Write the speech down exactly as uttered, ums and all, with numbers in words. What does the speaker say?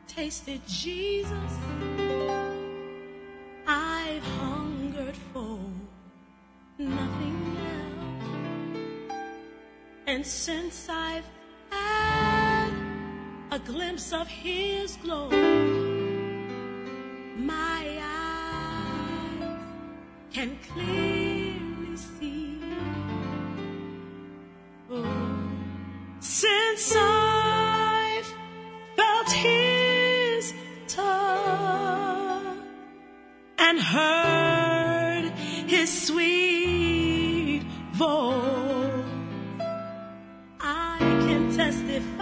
tasted Jesus, I've hungered for nothing else. And since I've had a glimpse of His glory, my eyes can clearly see. Oh, since I've felt His touch and heard His sweet voice, I can testify